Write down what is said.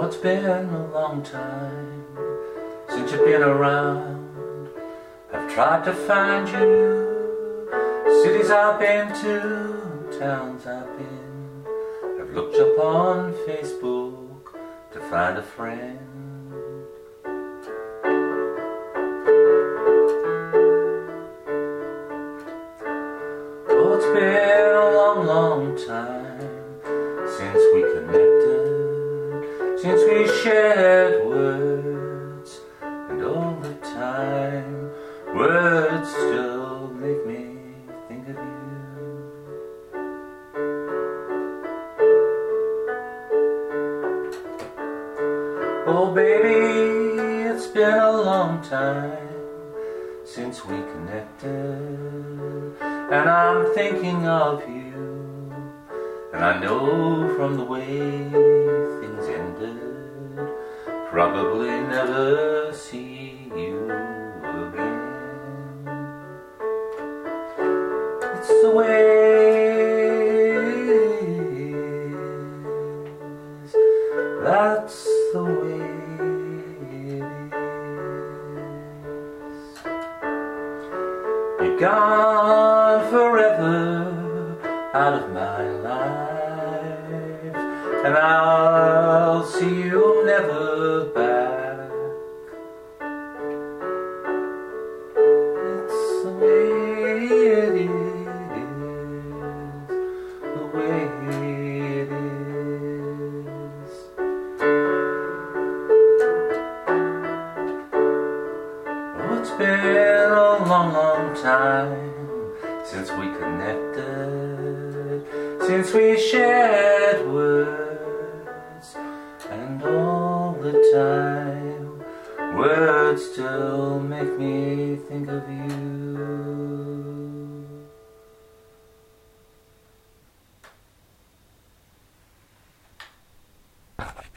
Oh, it's been a long time since you've been around. I've tried to find you, cities I've been to, towns I've been. I've looked up on Facebook to find a friend. Oh, it's been a long, long time since we connected, since we shared words, and all the time words still make me think of you. Oh baby, it's been a long time since we connected, and I'm thinking of you, and I know from the way things ended, probably never see you again. It's the way it is, that's the way it is. You're gone forever out of my life, and I'll see you never back. It's the way it is, the way it is. Oh, it's been a long, long time since we connected, since we shared words, and all the time words still make me think of you.